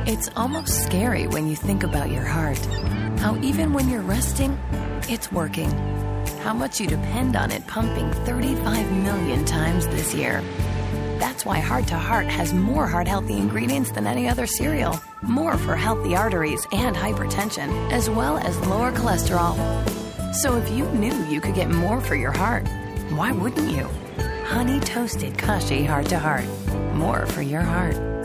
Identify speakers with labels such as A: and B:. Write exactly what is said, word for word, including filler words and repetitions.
A: It's almost scary when you think about your heart. How even when you're resting, it's working. How much you depend on it pumping thirty-five million times this year. That's why Heart to Heart has more heart-healthy ingredients than any other cereal. More for healthy arteries and hypertension, as well as lower cholesterol. So if you knew you could get more for your heart, why wouldn't you? Honey Toasted Kashi Heart to Heart. More for your heart.